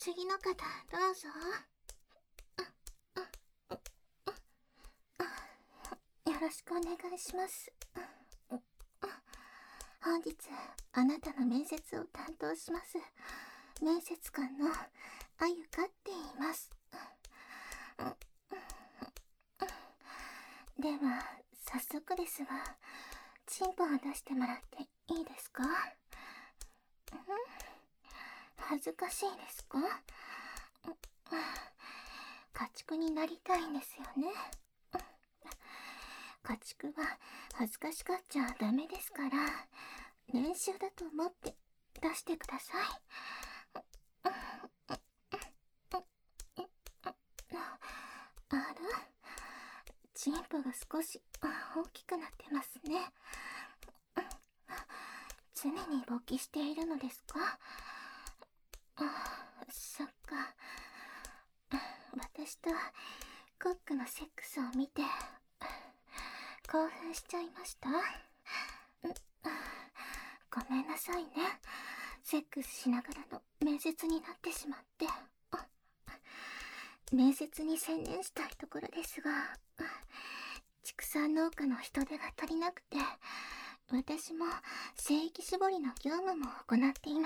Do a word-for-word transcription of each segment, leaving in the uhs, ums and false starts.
次の方、どうぞ。よろしくお願いします。本日、あなたの面接を担当します。面接官のあゆかって言います。では、早速ですが、チンポを出してもらっていいですか？恥ずかしいですか？家畜になりたいんですよね。家畜は恥ずかしがっちゃダメですから、練習だと思って出してください。あら、チンポが少し大きくなってますね。常に勃起しているのですか？そっか。私とコックのセックスを見て興奮しちゃいました？ごめんなさいね。セックスしながらの面接になってしまって。面接に専念したいところですが、畜産農家の人手が足りなくて、私も精液絞りの業務も行っています。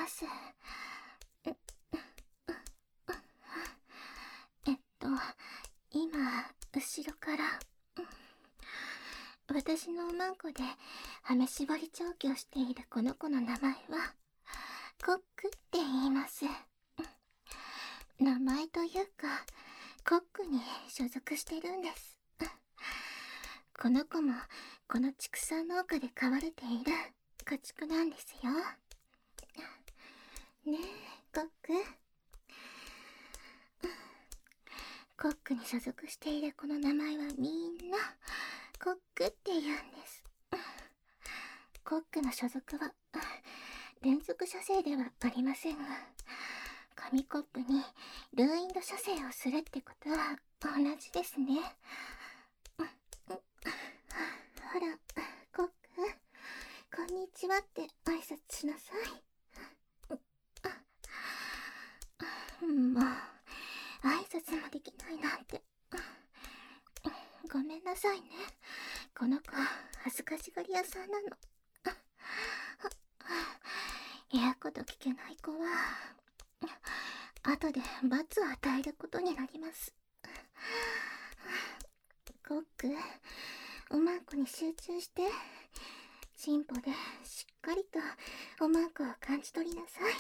えっと、今、後ろから、私のおまんこではめ絞り調教しているこの子の名前は、コックって言います。名前というか、コックに所属してるんです。この子も、この畜産農家で飼われている家畜なんですよ。ねえ、コック。コックに所属しているこの名前はみんな、コックって言うんです。コックの所属は、連続射精ではありませんが、紙コップにルーインド射精をするってことは同じですね。ほら、コック、こんにちはって挨拶しなさい。もう、挨拶もできないなんて。ごめんなさいね。この子、恥ずかしがり屋さんなの。言うこと聞けない子は、後で罰を与えることになります。コック、おまんこに集中して、チンポでしっかりとおまんこを感じ取りなさい。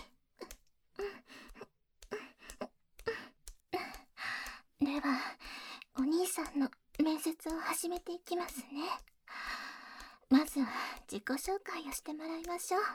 では、お兄さんの面接を始めていきますね。まずは自己紹介をしてもらいましょう。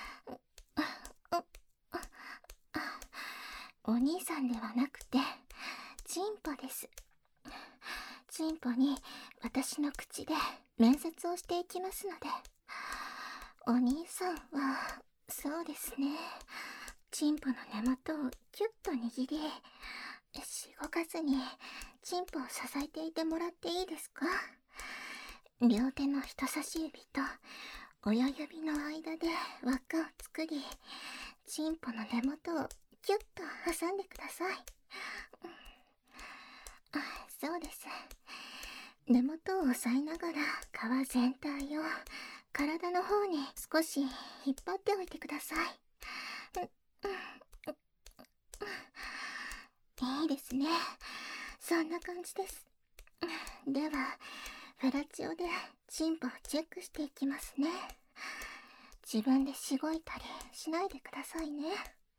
お兄さんではなくて、チンポです。チンポに私の口で面接をしていきますので、お兄さんは、そうですね、チンポの根元をキュッと握り、しごかずにチンポを支えていてもらっていいですか？両手の人差し指と親指の間で輪っかを作り、チンポの根元をキュッと挟んでください。あ、そうです。根元を押さえながら皮全体を体の方に少し引っ張っておいてください。いいですね。そんな感じです。では、フラチオでチンポをチェックしていきますね。自分でしごいたりしないでくださいね。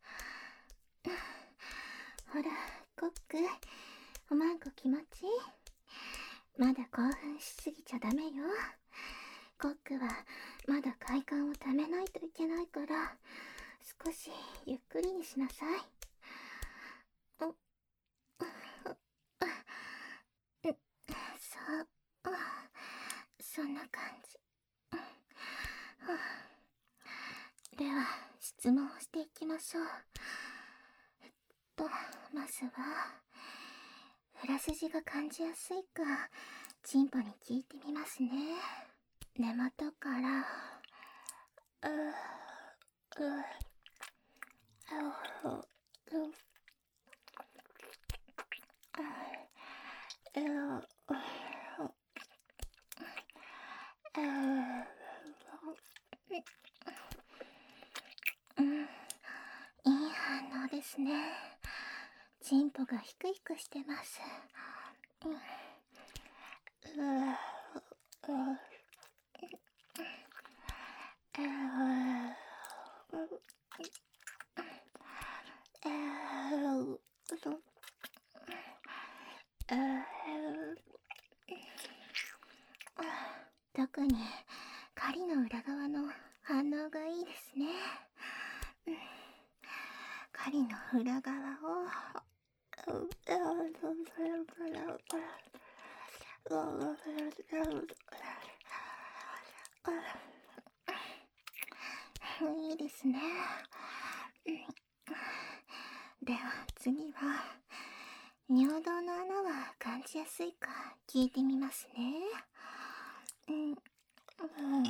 ほら、コック、おまんこ気持ちいい？まだ興奮しすぎちゃダメよ。コックはまだ快感をためないといけないから、少しゆっくりにしなさい。そう、そんな感じ。では、質問をしていきましょう。えっと、まずは、フラ筋が感じやすいか、チンポに聞いてみますね。根元から、ううううううん、いい反応ですね。チンポがヒクヒクしてます。うん、うーうーうー特に狩りの裏側の反応がいいですね。狩りの裏側をいいですね。では次は尿道の穴は感じやすいか聞いてみますね。うんうん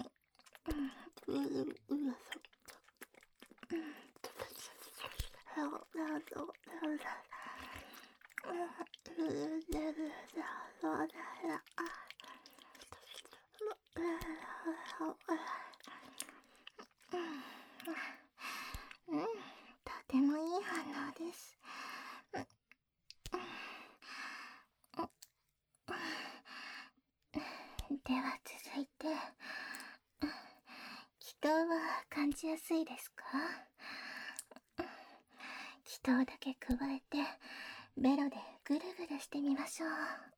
うんうん、とてもいい反応です。では続いて、気筒は感じやすいですか？気筒だけ加えてベロでぐるぐるしてみましょう。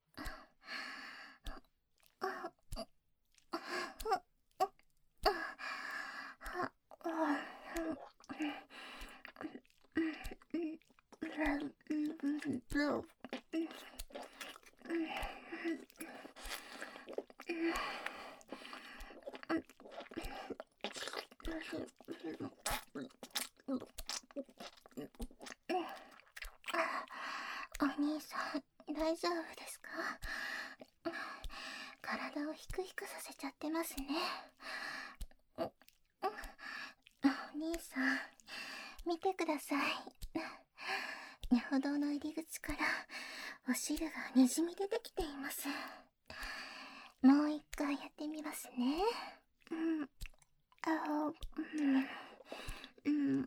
お兄さん、大丈夫ですか？体をヒクヒクさせちゃってますね。お兄さん、見てください。尿道の入り口からお汁がにじみ出てきています。もう一回やってみますね。うん、あうん、うん、うん、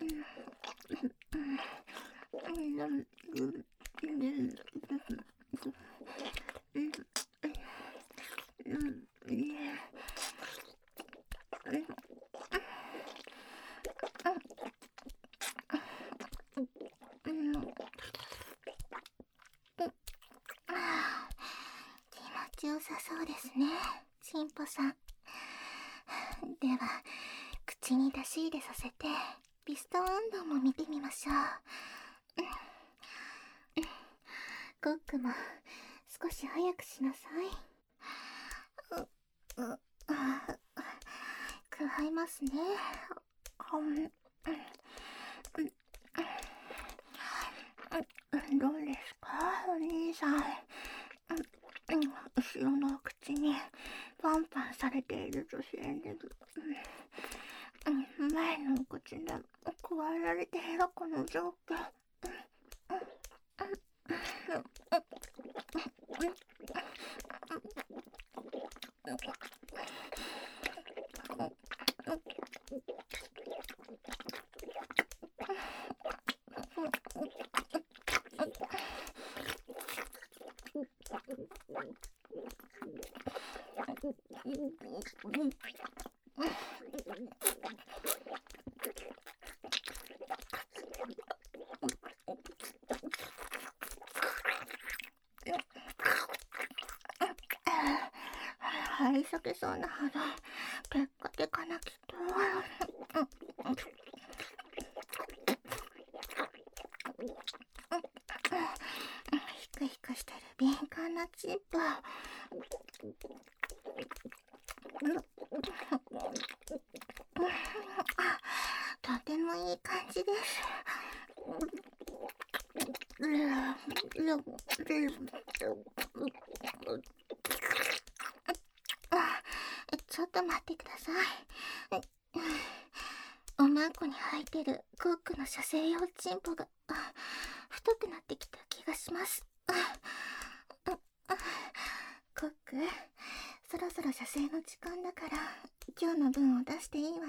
気持ちよさそうですね、チンポさん。では口に出し入れさせてピストン運動も見てみましょう。コックも少し早くしなさい。ううくわえますね。どうですか、お兄さん。後ろのお口にパンパンされている女性です。前のお口で加えられているこの状況。張り裂けそうなほどテッカテカな気と。ヒクヒクしてる敏感なチンポ。とてもいい感じです。ちょっと待ってください。おまんこに入ってるコックの射精用チンポが太くなってきた気がします。コック、 そろそろ射精の時間だから今日の分を出していいわよ。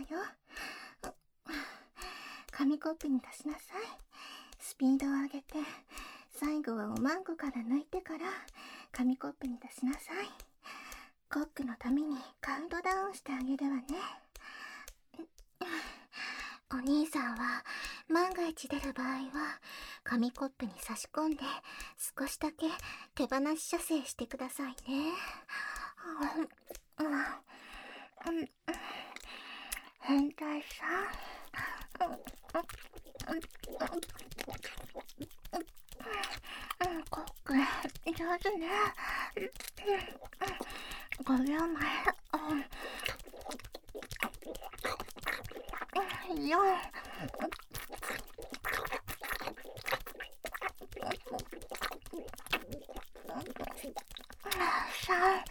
紙コップに出しなさい。スピードを上げて、最後はおまんこから抜いてから紙コップに出しなさい。コックのためにカウントダウンしてあげるわね。お兄さんは万が一出る場合は紙コップに差し込んで少しだけ手放し射精してくださいね。変態さん、コック上手ね。ごびょうまえ。よん、さん、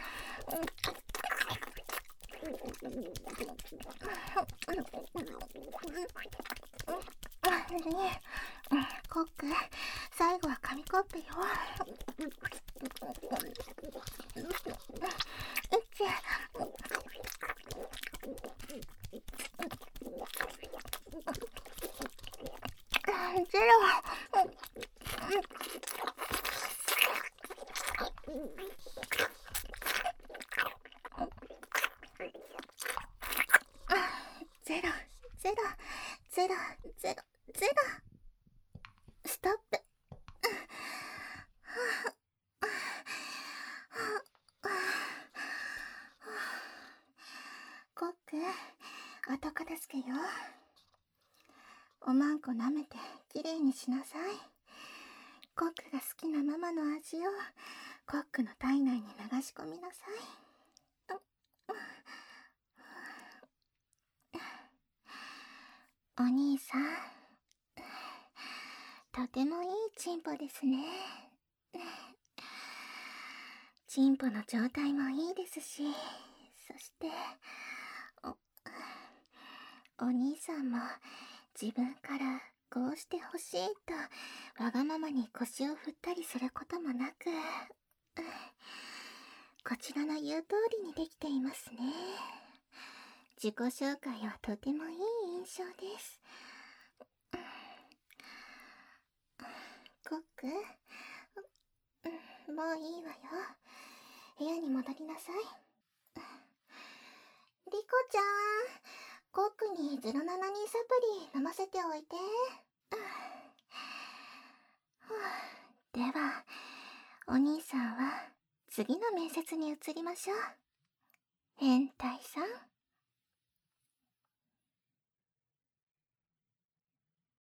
コック、最後は紙コップよ。ゼロ。ゼロ、ゼロ、ゼロ、ゼロ、ゼロ。ストップ。コック、後片付けよ。おまんこ舐めてきれいにしなさい。コックが好きなママの味をコックの体内に流し込みなさい。お兄さん、とてもいいチンポですね。チンポの状態もいいですし、そしてお、お兄さんも自分からこうしてほしいとわがままに腰を振ったりすることもなく、こちらの言う通りにできていますね。自己紹介はとてもいい印象です。コック、もういいわよ。部屋に戻りなさい。リコちゃん、コックにゼロななにサプリ飲ませておいて。では、お兄さんは次の面接に移りましょう。変態さん。